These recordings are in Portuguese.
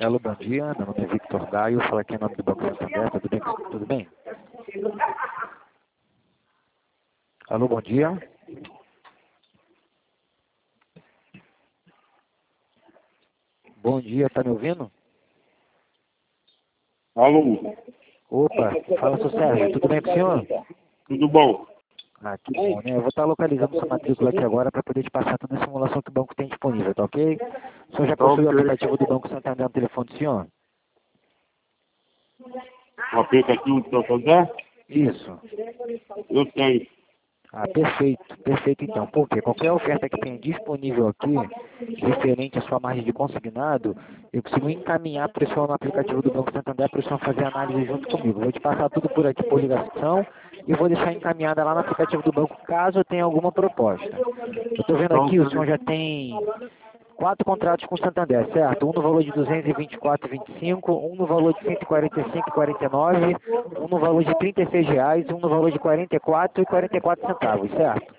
Alô, bom dia. Meu nome é Victor Gaio. Falo aqui em nome do Banco Santander. Tudo bem? Tudo bem? Alô, bom dia. Bom dia, tá me ouvindo? Alô, Opa, fala, seu Sérgio. Tudo bem com o senhor? tudo bom? Ah, que bom, né? Eu vou estar localizando sua matrícula aqui agora para poder te passar toda a simulação que o banco tem disponível, tá ok? O senhor já Tá possui o ok. aplicativo do Banco Santander no telefone do senhor? O aplicativo do Santander? Isso. Eu tenho. Ah, perfeito, perfeito então. Por quê? Qualquer oferta que tenha disponível aqui, referente à sua margem de consignado, eu consigo encaminhar para o senhor no aplicativo do Banco Santander para o senhor fazer análise junto comigo. Vou te passar tudo por aqui por ligação e vou deixar encaminhada lá no aplicativo do banco caso eu tenha alguma proposta. Eu estou vendo Tá aqui, o ok. senhor já tem 4 contratos com o Santander, certo? Um no valor de R$ 224,25, um no valor de R$ 145,49, um no valor de R$ 36 reais e um no valor de R$ 44,44 centavos, certo?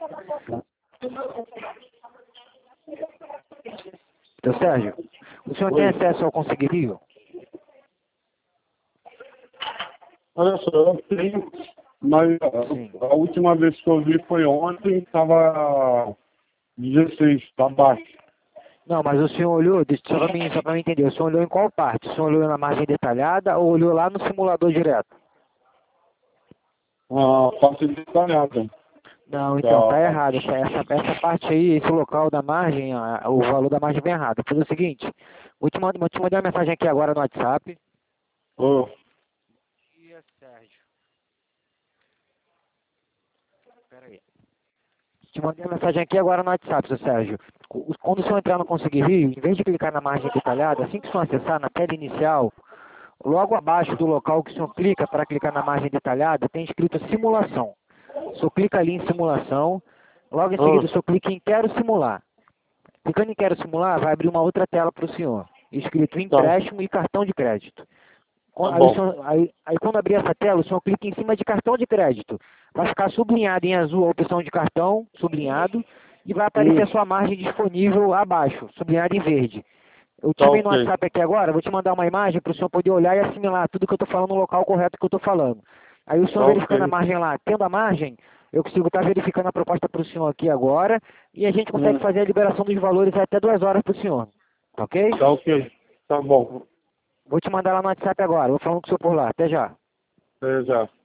Então, Sérgio, o senhor tem Oi. acesso ao Conseguir Rio? Olha só, eu tenho, mas Sim. a última vez que eu vi foi ontem, estava 16, tá baixo. Não, mas o senhor olhou, só para mim entender, o senhor olhou em qual parte? O senhor olhou na margem detalhada ou olhou lá no simulador direto? A parte detalhada. Não, então, tá Tá. errado. Essa parte aí, esse local da margem, o valor da margem vem errado. Vou fazer o seguinte, vou te mandar uma mensagem aqui agora no WhatsApp. Ô, Dia, Sérgio. Pera aí. Te mandei uma mensagem aqui agora no WhatsApp, seu Sérgio. Quando o senhor entrar no Conseguir Rio, em vez de clicar na margem detalhada, assim que o senhor acessar na tela inicial, logo abaixo do local que o senhor clica para clicar na margem detalhada, tem escrito simulação. O senhor clica ali em simulação, logo em seguida o senhor clica em quero simular. Clicando em quero simular, vai abrir uma outra tela para o senhor, escrito tá, empréstimo e cartão de crédito. tá Aí, bom. aí quando abrir essa tela, o senhor clica em cima de cartão de crédito. Vai ficar sublinhado em azul a opção de cartão, sublinhado, e vai aparecer a sua margem disponível abaixo, sublinhado em verde. Eu te Tá chamei no ok. WhatsApp aqui agora, vou te mandar uma imagem para o senhor poder olhar e assimilar tudo que eu estou falando no local correto que eu estou falando. Aí o senhor Tá verificando a ok. margem lá, tendo a margem, eu consigo estar verificando a proposta para o senhor aqui agora, e a gente consegue Hum, fazer a liberação dos valores até 2 horas para o senhor. Tá ok? tá ok. Tá bom. Vou te mandar lá no WhatsApp agora, vou falando com o senhor por lá. Até já. Até já.